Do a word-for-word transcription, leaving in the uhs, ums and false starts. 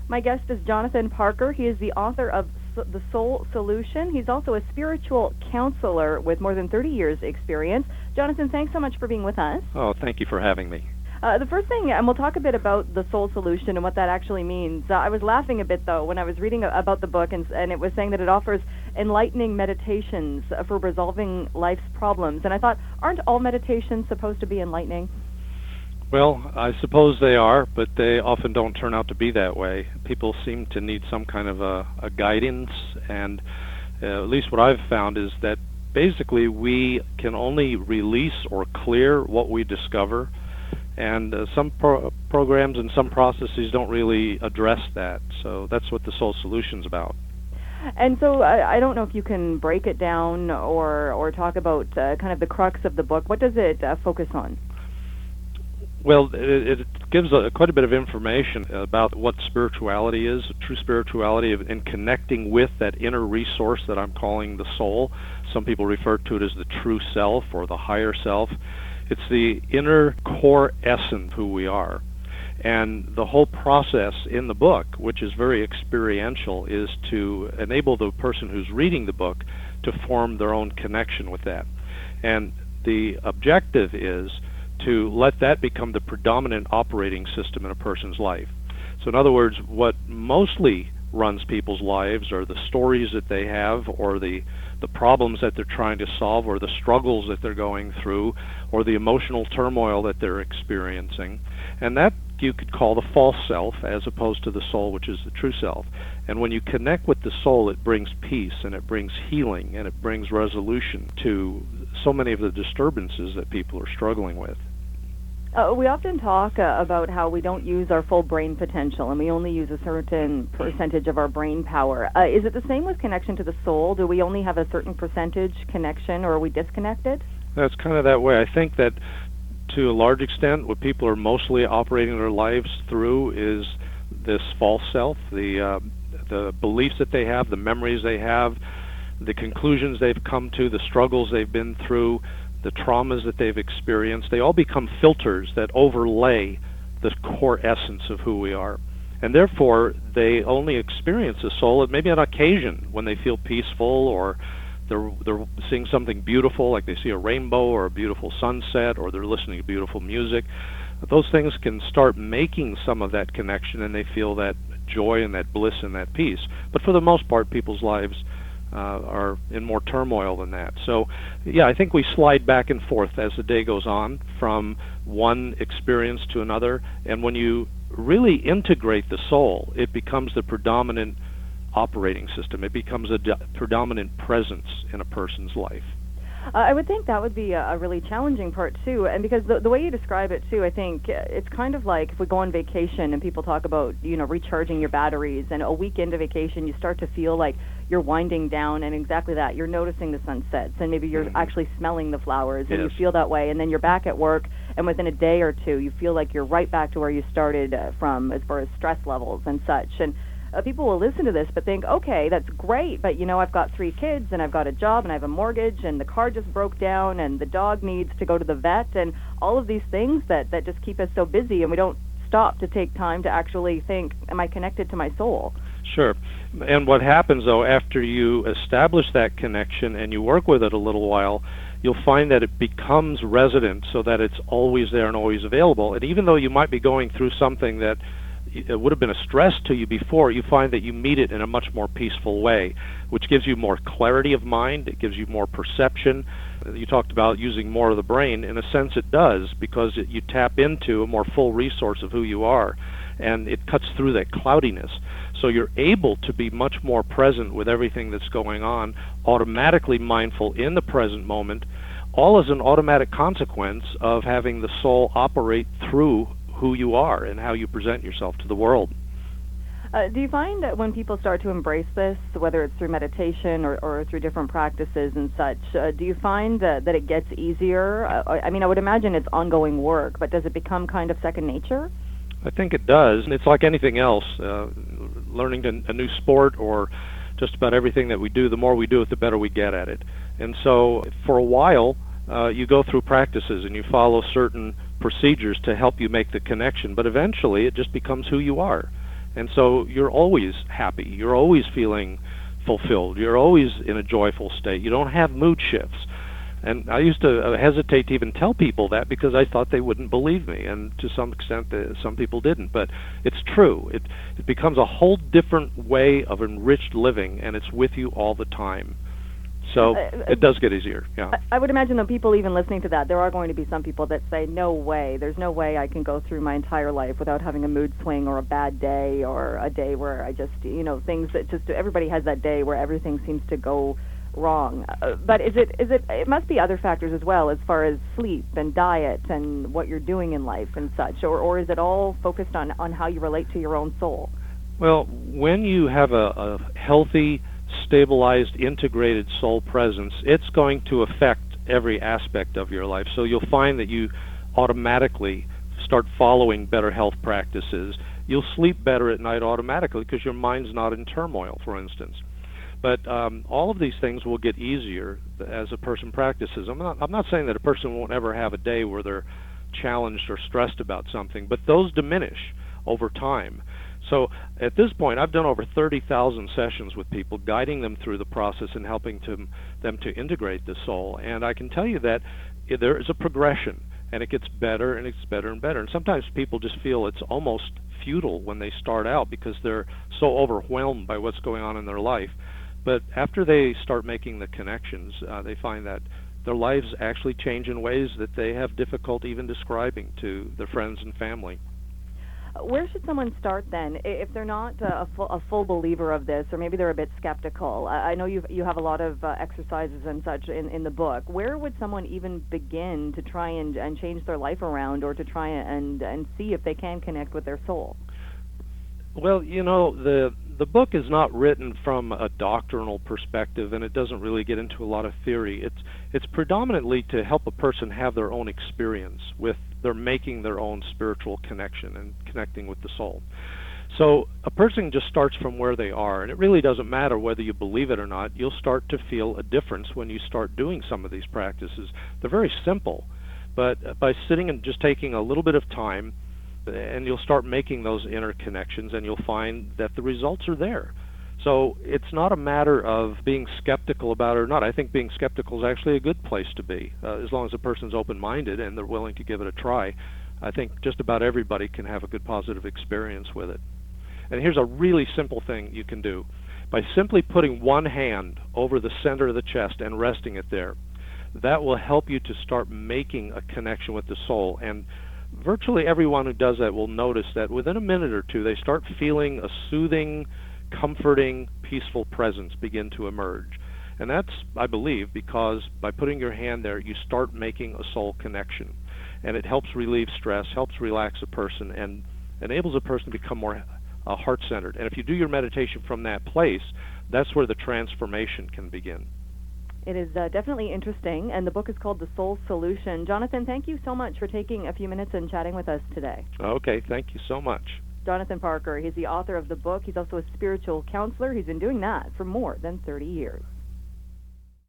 My guest is Jonathan Parker. He is the author of S- The Soul Solution. He's also a spiritual counselor with more than thirty years experience. Jonathan, thanks so much for being with us. Oh, thank you for having me. Uh, the first thing, and we'll talk a bit about the Soul Solution and what that actually means. Uh, I was laughing a bit, though, when I was reading a- about the book, and, and it was saying that it offers enlightening meditations for resolving life's problems. And I thought, aren't all meditations supposed to be enlightening? Well, I suppose they are, but they often don't turn out to be that way. People seem to need some kind of a, a guidance, and uh, at least what I've found is that basically we can only release or clear what we discover, and uh, some pro- programs and some processes don't really address that. So that's what the Soul Solution's about. And so I, I don't know if you can break it down or, or talk about uh, kind of the crux of the book. What does it uh, focus on? Well, it, it gives a, quite a bit of information about what spirituality is, true spirituality, and connecting with that inner resource that I'm calling the soul. Some people refer to it as the true self or the higher self. It's the inner core essence of who we are. And the whole process in the book, which is very experiential, is to enable the person who's reading the book to form their own connection with that. And the objective is to let that become the predominant operating system in a person's life. So in other words, what mostly runs people's lives are the stories that they have, or the the problems that they're trying to solve, or the struggles that they're going through, or the emotional turmoil that they're experiencing. And that you could call the false self, as opposed to the soul, which is the true self. And when you connect with the soul, it brings peace, and it brings healing, and it brings resolution to so many of the disturbances that people are struggling with. Uh, we often talk uh, about how we don't use our full brain potential, and we only use a certain percentage of our brain power. Uh, is it the same with connection to the soul? Do we only have a certain percentage connection, or are we disconnected? That's kind of that way. I think that to a large extent, what people are mostly operating their lives through is this false self, the uh, the beliefs that they have, the memories they have, the conclusions they've come to, the struggles they've been through, the traumas that they've experienced. They all become filters that overlay the core essence of who we are. And therefore, they only experience the soul at maybe an occasion when they feel peaceful, or they're they're seeing something beautiful, like they see a rainbow or a beautiful sunset, or they're listening to beautiful music. Those things can start making some of that connection, and they feel that joy and that bliss and that peace. But for the most part, people's lives Uh, are in more turmoil than that. So, yeah, I think we slide back and forth as the day goes on from one experience to another. And when you really integrate the soul, it becomes the predominant operating system. It becomes a d- predominant presence in a person's life. Uh, I would think that would be a, a really challenging part, too. And because the, the way you describe it, too, I think it's kind of like if we go on vacation and people talk about, you know, recharging your batteries, and a week into vacation you start to feel like you're winding down, and exactly that. You're noticing the sunsets, and maybe you're mm-hmm. actually smelling the flowers, and yes. you feel that way. And then you're back at work, and within a day or two you feel like you're right back to where you started uh, from as far as stress levels and such. And Uh, people will listen to this but think, okay, that's great, but, you know, I've got three kids, and I've got a job, and I have a mortgage, and the car just broke down, and the dog needs to go to the vet, and all of these things that, that just keep us so busy, and we don't stop to take time to actually think, am I connected to my soul? Sure. And what happens, though, after you establish that connection and you work with it a little while, you'll find that it becomes resident, so that it's always there and always available. And even though you might be going through something that it would have been a stress to you before, you find that you meet it in a much more peaceful way, which gives you more clarity of mind, it gives you more perception. You talked about using more of the brain. In a sense it does, because it, you tap into a more full resource of who you are, and it cuts through that cloudiness. So you're able to be much more present with everything that's going on, automatically mindful in the present moment, all as an automatic consequence of having the soul operate through who you are and how you present yourself to the world. Uh, do you find that when people start to embrace this, whether it's through meditation or, or through different practices and such, uh, do you find uh, that it gets easier? Uh, I mean, I would imagine it's ongoing work, but does it become kind of second nature? I think it does. It's like anything else. Uh, learning to, a new sport, or just about everything that we do, the more we do it, the better we get at it. And so for a while, uh, you go through practices and you follow certain procedures to help you make the connection, but eventually it just becomes who you are. And so you're always happy. You're always feeling fulfilled. You're always in a joyful state. You don't have mood shifts. And I used to hesitate to even tell people that because I thought they wouldn't believe me, and to some extent uh, some people didn't. But it's true. It it becomes a whole different way of enriched living, and it's with you all the time. So uh, it does get easier. Yeah. I would imagine that people even listening to that, there are going to be some people that say, no way, there's no way I can go through my entire life without having a mood swing or a bad day or a day where I just, you know, things that just, everybody has that day where everything seems to go wrong. Uh, but is it, is it, it must be other factors as well as far as sleep and diet and what you're doing in life and such, or, or is it all focused on, on how you relate to your own soul? Well, when you have a, a healthy, stabilized, integrated soul presence, it's going to affect every aspect of your life. So you'll find that you automatically start following better health practices. You'll sleep better at night automatically because your mind's not in turmoil, for instance. But um, all of these things will get easier as a person practices. I'm not, I'm not saying that a person won't ever have a day where they're challenged or stressed about something, but those diminish over time. So at this point, I've done over thirty thousand sessions with people, guiding them through the process and helping to, them to integrate the soul. And I can tell you that there is a progression, and it gets better and it gets better and better. And sometimes people just feel it's almost futile when they start out because they're so overwhelmed by what's going on in their life. But after they start making the connections, uh, they find that their lives actually change in ways that they have difficulty even describing to their friends and family. Where should someone start then, if they're not a full, a full believer of this, or maybe they're a bit skeptical? I know you you have a lot of uh, exercises and such in, in the book. Where would someone even begin to try and, and change their life around, or to try and and see if they can connect with their soul? Well, you know, the the book is not written from a doctrinal perspective, and it doesn't really get into a lot of theory. It's it's predominantly to help a person have their own experience with their making their own spiritual connection and connecting with the soul. So a person just starts from where they are, and it really doesn't matter whether you believe it or not. You'll start to feel a difference when you start doing some of these practices. They're very simple, but by sitting and just taking a little bit of time, and you'll start making those inner connections, and you'll find that the results are there. So it's not a matter of being skeptical about it or not. I think being skeptical is actually a good place to be, uh, as long as a person's open-minded and they're willing to give it a try. I think just about everybody can have a good positive experience with it. And here's a really simple thing you can do. By simply putting one hand over the center of the chest and resting it there, that will help you to start making a connection with the soul. And virtually everyone who does that will notice that within a minute or two, they start feeling a soothing, comforting, peaceful presence begin to emerge. And that's, I believe, because by putting your hand there, you start making a soul connection. And it helps relieve stress, helps relax a person, and enables a person to become more uh, heart-centered. And if you do your meditation from that place, that's where the transformation can begin. It is uh, definitely interesting, and the book is called The Soul Solution. Jonathan, thank you so much for taking a few minutes and chatting with us today. Okay, thank you so much. Jonathan Parker, he's the author of the book. He's also a spiritual counselor. He's been doing that for more than thirty years.